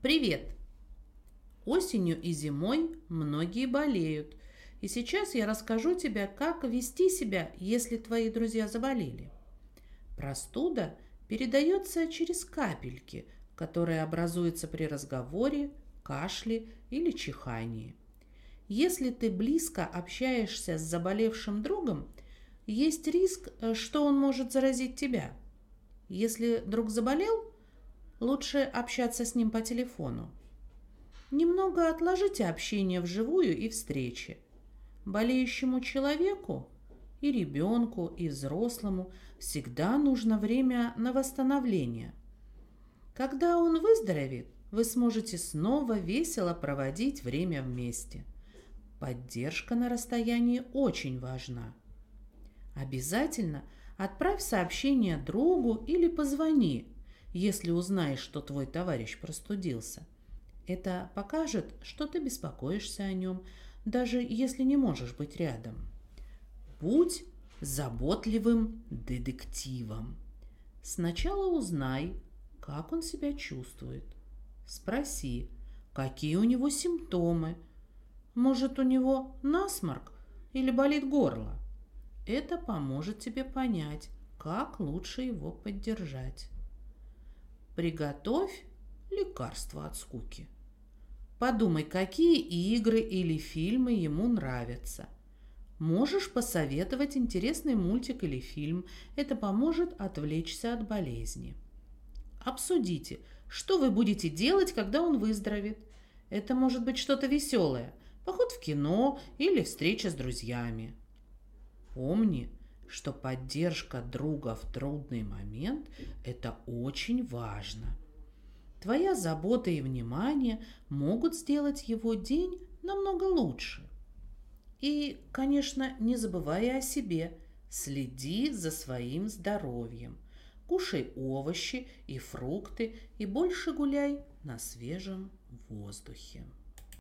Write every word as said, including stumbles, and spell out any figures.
Привет! Осенью и зимой многие болеют. И сейчас я расскажу тебе, как вести себя, если твои друзья заболели. Простуда передается через капельки, которые образуются при разговоре, кашле или чихании. Если ты близко общаешься с заболевшим другом, есть риск, э, что он может заразить тебя. Если друг заболел, лучше общаться с ним по телефону. Немного отложите общение вживую и встречи. Болеющему человеку, и ребенку, и взрослому всегда нужно время на восстановление. Когда он выздоровеет, вы сможете снова весело проводить время вместе. Поддержка на расстоянии очень важна. Обязательно отправь сообщение другу или позвони, если узнаешь, что твой товарищ простудился. Это покажет, что ты беспокоишься о нем, даже если не можешь быть рядом. Будь заботливым детективом. Сначала узнай, как он себя чувствует. Спроси, какие у него симптомы. Может, у него насморк или болит горло? Это поможет тебе понять, как лучше его поддержать. Приготовь лекарство от скуки. Подумай, какие игры или фильмы ему нравятся. Можешь посоветовать интересный мультик или фильм. Это поможет отвлечься от болезни. Обсудите, что вы будете делать, когда он выздоровеет. Это может быть что-то веселое. Поход в кино или встреча с друзьями. Помни, что поддержка друга в трудный момент – это очень важно. Твоя забота и внимание могут сделать его день намного лучше. И, конечно, не забывай о себе. Следи за своим здоровьем. Кушай овощи и фрукты и больше гуляй на свежем воздухе.